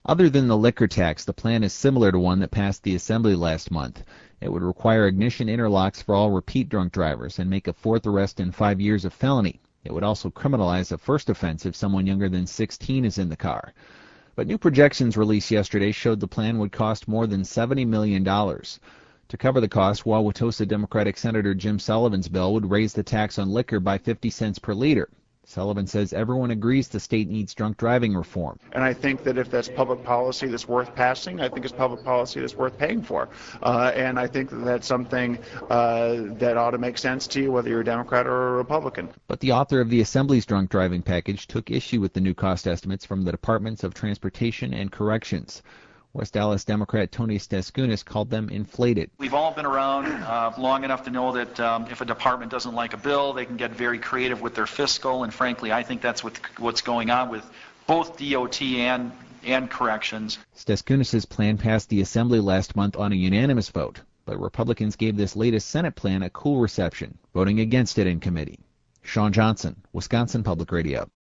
Other than the liquor tax, the plan is similar to one that passed the Assembly last month. It would require ignition interlocks for all repeat drunk drivers and make a fourth arrest in 5 years a felony. It would also criminalize a first offense if someone younger than 16 is in the car. But new projections released yesterday showed the plan would cost more than $70 million. To cover the cost, Wauwatosa Democratic Senator Jim Sullivan's bill would raise the tax on liquor by 50 cents per liter. Sullivan says everyone agrees the state needs drunk driving reform. And I think that if that's public policy that's worth passing, I think it's public policy that's worth paying for. And I think that that's something that ought to make sense to you, whether you're a Democrat or a Republican. But the author of the Assembly's drunk driving package took issue with the new cost estimates from the Departments of Transportation and Corrections. West Dallas Democrat Tony Steskounis called them inflated. We've all been around long enough to know that if a department doesn't like a bill, they can get very creative with their fiscal, and frankly, I think that's what's going on with both DOT and corrections. Steskounis' plan passed the Assembly last month on a unanimous vote, but Republicans gave this latest Senate plan a cool reception, voting against it in committee. Sean Johnson, Wisconsin Public Radio.